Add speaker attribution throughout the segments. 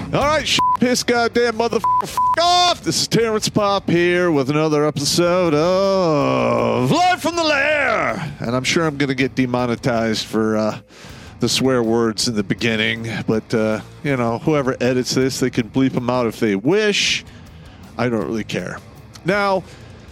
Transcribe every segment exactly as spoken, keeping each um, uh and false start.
Speaker 1: All right, sh- piss, goddamn motherfucker, f- off. This is Terrence Pop here with another episode of Live from the Lair. And I'm sure I'm going to get demonetized for uh, the swear words in the beginning. But, uh, you know, whoever edits this, they can bleep them out if they wish. I don't really care. Now,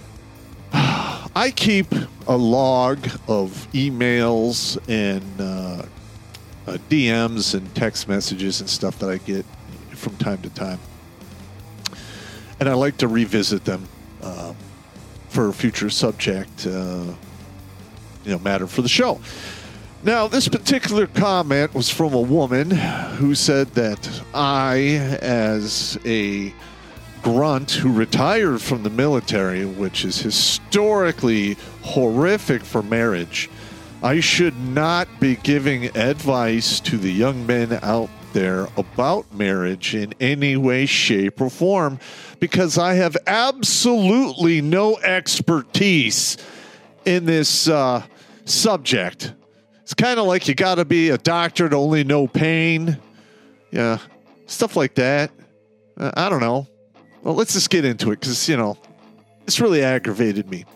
Speaker 1: I keep a log of emails and uh, uh, D Ms and text messages and stuff that I get from time to time, and I like to revisit them uh, for a future subject, uh, you know, matter for the show. Now, this particular comment was from a woman who said that I, as a grunt who retired from the military, which is historically horrific for marriage, I should not be giving advice to the young men out there about marriage in any way, shape, or form, because I have absolutely no expertise in this uh, subject. It's kind of like you got to be a doctor to only know pain. Yeah, stuff like that. Uh, I don't know. Well, let's just get into it because, you know, this really aggravated me.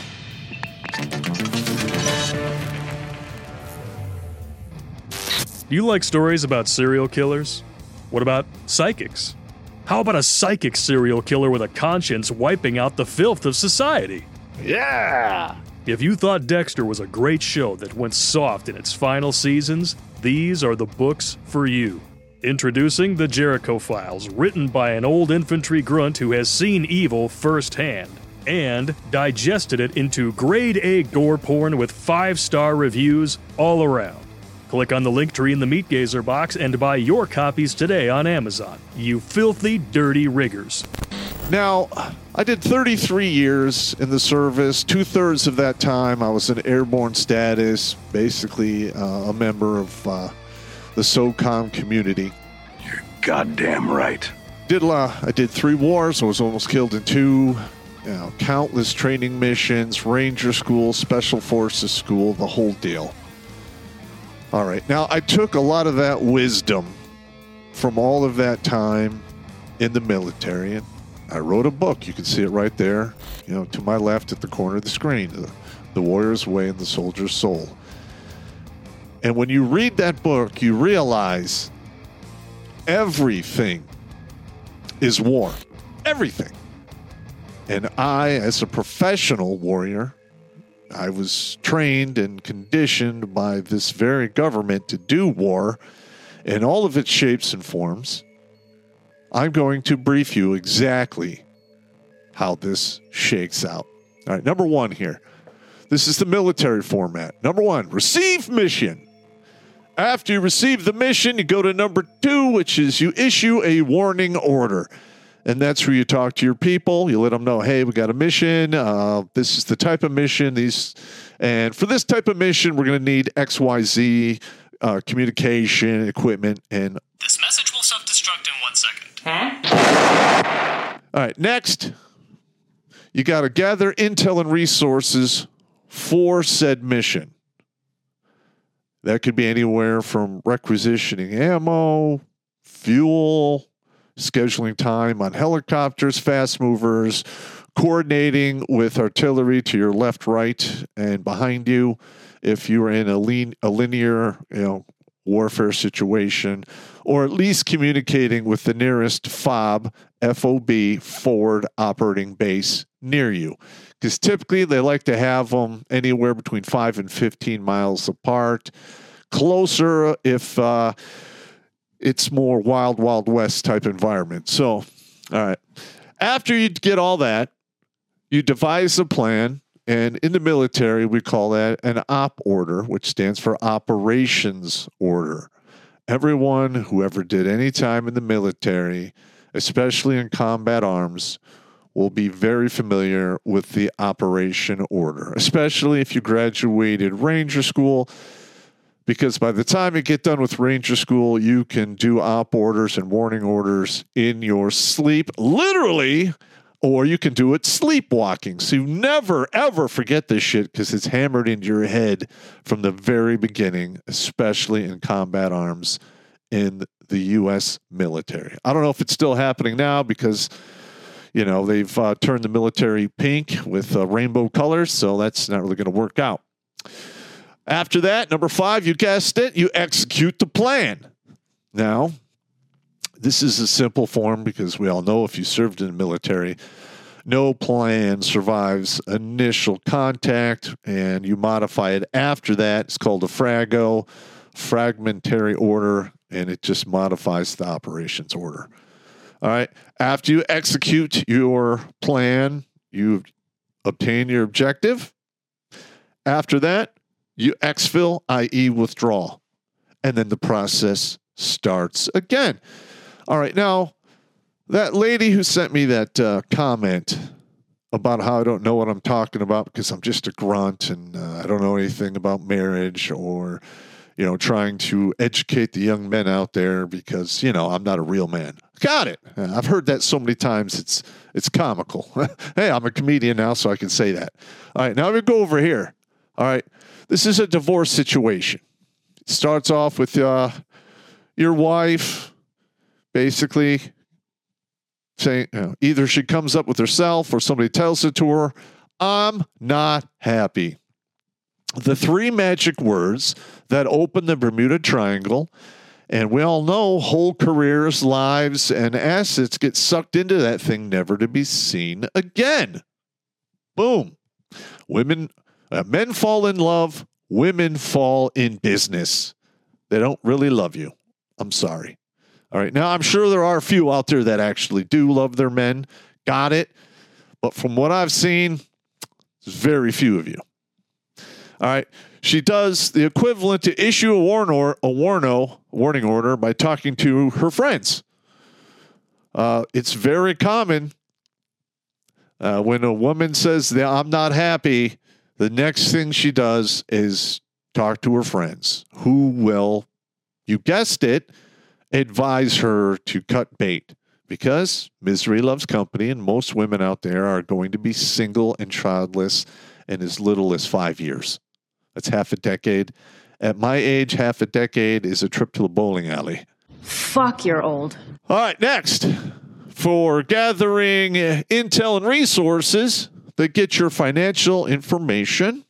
Speaker 2: Do you like stories about serial killers? What about psychics? How about a psychic serial killer with a conscience wiping out the filth of society?
Speaker 1: Yeah!
Speaker 2: If you thought Dexter was a great show that went soft in its final seasons, these are the books for you. Introducing The Jericho Files, written by an old infantry grunt who has seen evil firsthand and digested it into grade A gore porn with five-star reviews all around. Click on the link tree in the Meat Gazer box and buy your copies today on Amazon. You filthy, dirty riggers.
Speaker 1: Now, I did thirty-three years in the service. Two-thirds of that time, I was in airborne status, basically uh, a member of uh, the SOCOM community.
Speaker 3: You're goddamn right.
Speaker 1: Did a lot. I did three wars. I was almost killed in two. You know, countless training missions, Ranger School, Special Forces School, the whole deal. All right. Now, I took a lot of that wisdom from all of that time in the military, and I wrote a book. You can see it right there, you know, to my left at the corner of the screen, The, the Warrior's Way and the Soldier's Soul. And when you read that book, you realize everything is war. Everything. And I, as a professional warrior, I was trained and conditioned by this very government to do war in all of its shapes and forms. I'm going to brief you exactly how this shakes out. All right, number one here. This is the military format. Number one, receive mission. After you receive the mission, you go to number two, which is you issue a warning order. And that's where you talk to your people. You let them know, hey, we got a mission. Uh, this is the type of mission. These, and for this type of mission, we're going to need X Y Z uh, communication, equipment, and...
Speaker 4: This message will self-destruct in one second. Huh?
Speaker 1: All right, next, you got to gather intel and resources for said mission. That could be anywhere from requisitioning ammo, fuel, scheduling time on helicopters, fast movers, coordinating with artillery to your left, right, and behind you if you are in a, lean, a linear, you know, warfare situation, or at least communicating with the nearest F O B, F O B, forward operating base near you. Because typically they like to have them anywhere between five and fifteen miles apart. Closer if uh, it's more wild, wild west type environment. So, all right. After you get all that, you devise a plan. And in the military, we call that an op order, which stands for operations order. Everyone who ever did any time in the military, especially in combat arms, will be very familiar with the operation order, especially if you graduated Ranger School, because by the time you get done with Ranger School, you can do op orders and warning orders in your sleep, literally, or you can do it sleepwalking. So you never, ever forget this shit because it's hammered into your head from the very beginning, especially in combat arms in the U S military. I don't know if it's still happening now because, you know, they've uh, turned the military pink with uh, rainbow colors, so that's not really going to work out. After that, number five, you guessed it, you execute the plan. Now, this is a simple form because we all know if you served in the military, no plan survives initial contact, and you modify it after that. It's called a FRAGO, fragmentary order, and it just modifies the operations order. All right. After you execute your plan, you obtain your objective. After that, you exfil, that is withdraw. And then the process starts again. All right. Now, that lady who sent me that uh, comment about how I don't know what I'm talking about because I'm just a grunt and uh, I don't know anything about marriage or, you know, trying to educate the young men out there because, you know, I'm not a real man. Got it. Uh, I've heard that so many times. It's it's comical. Hey, I'm a comedian now, so I can say that. All right, now we go over here. All right, this is a divorce situation. It starts off with uh, your wife basically saying, you know, either she comes up with herself or somebody tells it to her, I'm not happy. The three magic words that open the Bermuda Triangle, and we all know whole careers, lives, and assets get sucked into that thing never to be seen again. Boom. Women, uh, men fall in love, women fall in business. They don't really love you. I'm sorry. All right. Now, I'm sure there are a few out there that actually do love their men. Got it. But from what I've seen, there's very few of you. All right. She does the equivalent to issue a warn or a warno, warning order by talking to her friends. Uh, it's very common uh, when a woman says that I'm not happy, the next thing she does is talk to her friends who will, you guessed it, advise her to cut bait because misery loves company and most women out there are going to be single and childless in as little as five years. That's half a decade. At my age, half a decade is a trip to the bowling alley.
Speaker 5: Fuck, you're old.
Speaker 1: All right, next. For gathering intel and resources that get your financial information,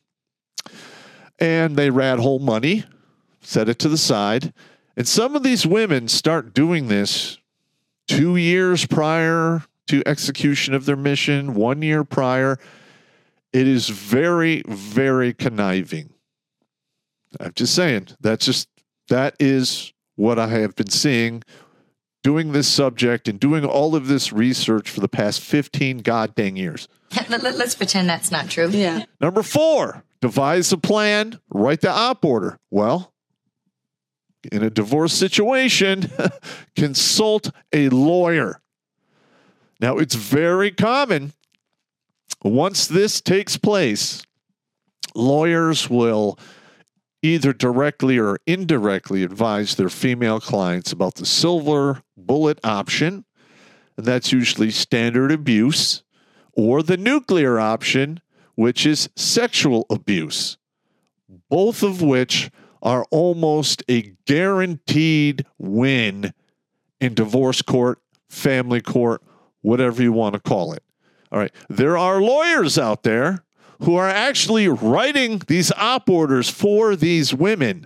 Speaker 1: and they rat hole money, set it to the side. And some of these women start doing this two years prior to execution of their mission, one year prior. It is very, very conniving. I'm just saying, that's just, that is what I have been seeing doing this subject and doing all of this research for the past fifteen goddamn years.
Speaker 6: Let's pretend that's not true.
Speaker 5: Yeah.
Speaker 1: Number four, devise a plan, write the op order. Well, in a divorce situation, consult a lawyer. Now, it's very common. Once this takes place, lawyers will either directly or indirectly advise their female clients about the silver bullet option, and that's usually standard abuse, or the nuclear option, which is sexual abuse, both of which are almost a guaranteed win in divorce court, family court, whatever you want to call it. All right. There are lawyers out there who are actually writing these op orders for these women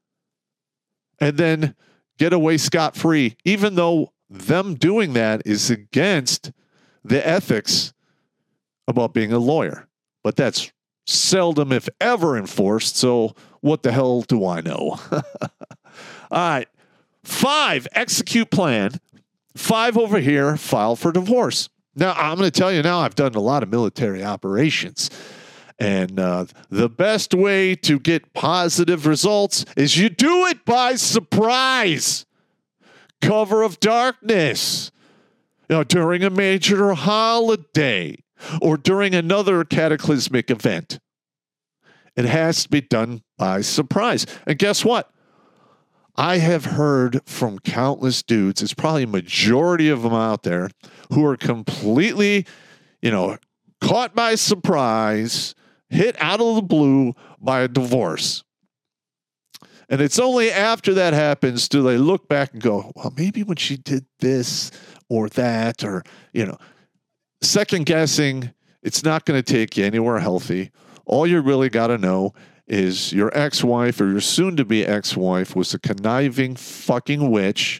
Speaker 1: and then get away scot-free, even though them doing that is against the ethics about being a lawyer. But that's seldom, if ever, enforced. So what the hell do I know? All right. Five, execute plan. Five over here, file for divorce. Now, I'm going to tell you now, I've done a lot of military operations. And uh, the best way to get positive results is you do it by surprise. Cover of darkness. You know, during a major holiday or during another cataclysmic event. It has to be done by surprise. And guess what? I have heard from countless dudes, it's probably a majority of them out there, who are completely, you know, caught by surprise, hit out of the blue by a divorce. And it's only after that happens do they look back and go, well, maybe when she did this or that, or, you know, second guessing, it's not going to take you anywhere healthy. All you really got to know is your ex-wife or your soon-to-be ex-wife was a conniving fucking witch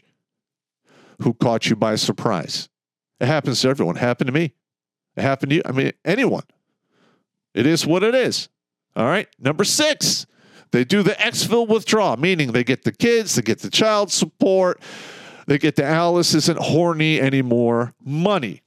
Speaker 1: who caught you by surprise. It happens to everyone. It happened to me. It happened to you. I mean, anyone. It is what it is. All right. Number six, they do the exfil withdrawal, meaning they get the kids, they get the child support, they get the Alice isn't horny anymore money.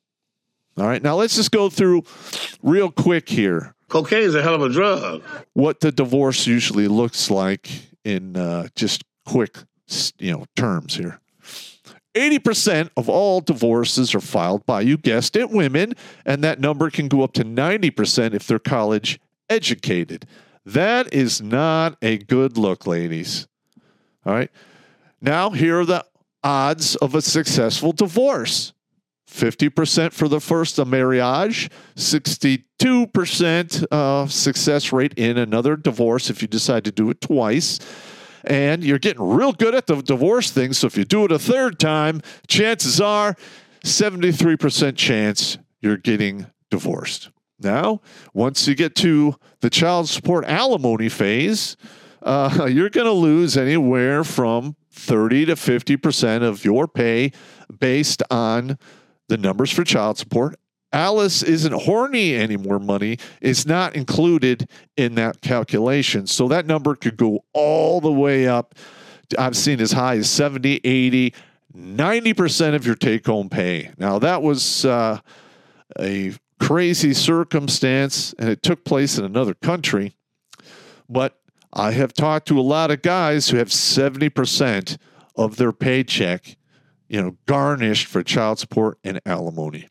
Speaker 1: All right. Now let's just go through real quick here.
Speaker 7: Cocaine is a hell of a drug.
Speaker 1: What the divorce usually looks like in uh, just quick, you know, terms here. eighty percent of all divorces are filed by, you guessed it, women, and that number can go up to ninety percent if they're college educated. That is not a good look, ladies. All right. Now, here are the odds of a successful divorce. fifty percent for the first a marriage, sixty-two percent uh, success rate in another divorce if you decide to do it twice. And you're getting real good at the divorce thing, so if you do it a third time, chances are seventy-three percent chance you're getting divorced. Now, once you get to the child support alimony phase, uh, you're going to lose anywhere from thirty to fifty percent of your pay based on the numbers for child support. Alice isn't horny anymore money is not included in that calculation. So that number could go all the way up. I've seen as high as seventy, eighty, ninety percent of your take-home pay. Now, that was uh, a crazy circumstance, and it took place in another country. But I have talked to a lot of guys who have seventy percent of their paycheck, you know, garnished for child support and alimony.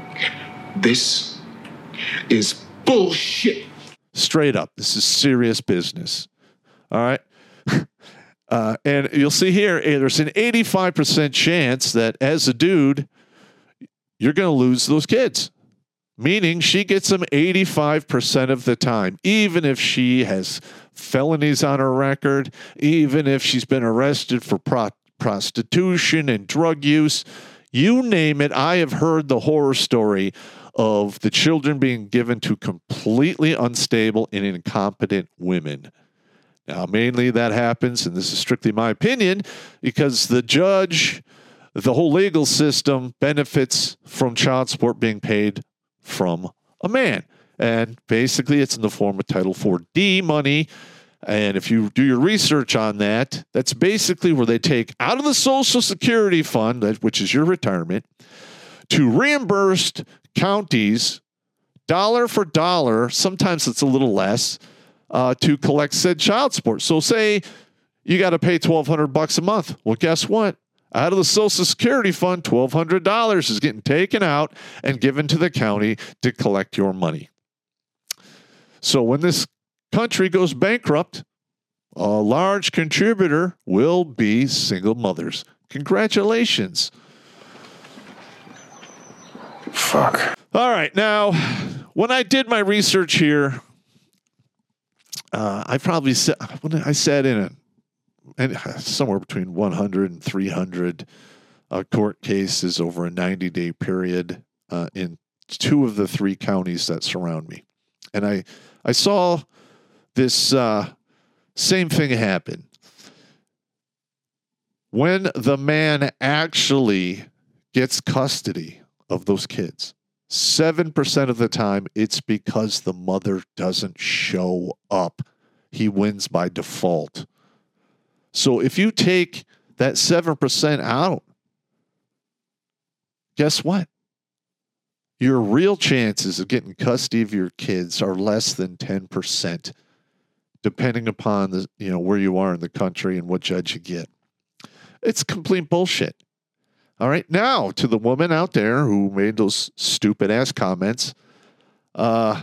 Speaker 7: This is bullshit.
Speaker 1: Straight up. This is serious business. All right. Uh, and you'll see here, there's an eighty-five percent chance that as a dude, you're going to lose those kids. Meaning she gets them eighty-five percent of the time, even if she has felonies on her record, even if she's been arrested for pro- prostitution and drug use. You name it. I have heard the horror story of the children being given to completely unstable and incompetent women. Now, mainly that happens, and this is strictly my opinion, because the judge, the whole legal system benefits from child support being paid from a man. And basically, it's in the form of Title four D money. And if you do your research on that, that's basically where they take out of the Social Security fund, which is your retirement, to reimburse counties dollar for dollar. Sometimes it's a little less uh, to collect said child support. So say you got to pay twelve hundred bucks a month. Well, guess what? Out of the Social Security fund, twelve hundred dollars is getting taken out and given to the county to collect your money. So when this country goes bankrupt, a large contributor will be single mothers. Congratulations.
Speaker 3: Fuck.
Speaker 1: All right. Now, when I did my research here, uh, I probably said, when I sat in a, and somewhere between one hundred and three hundred uh, court cases over a ninety-day period uh, in two of the three counties that surround me. And I, I saw this uh, same thing happen. When the man actually gets custody of those kids, seven percent of the time, it's because the mother doesn't show up. He wins by default. So if you take that seven percent out, guess what? Your real chances of getting custody of your kids are less than ten percent, depending upon the, you know, where you are in the country and what judge you get. It's complete bullshit. All right. Now, to the woman out there who made those stupid ass comments, uh,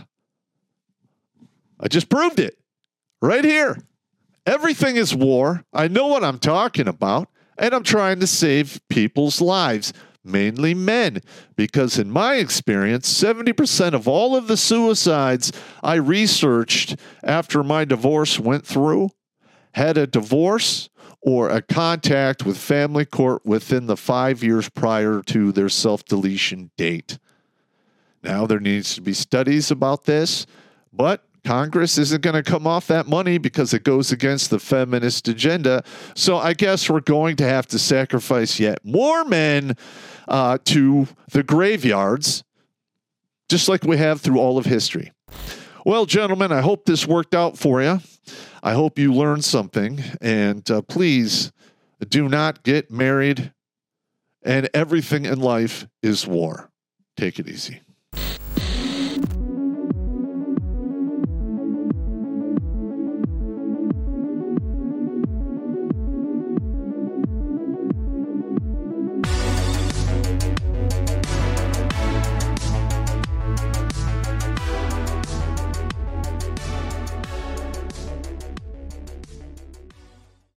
Speaker 1: I just proved it right here. Everything is war. I know what I'm talking about, and I'm trying to save people's lives, mainly men, because in my experience, seventy percent of all of the suicides I researched after my divorce went through had a divorce or a contact with family court within the five years prior to their self-deletion date. Now, there needs to be studies about this, but Congress isn't going to come off that money because it goes against the feminist agenda. So I guess we're going to have to sacrifice yet more men uh, to the graveyards, just like we have through all of history. Well, gentlemen, I hope this worked out for you. I hope you learned something. And uh, please do not get married. And everything in life is war. Take it easy.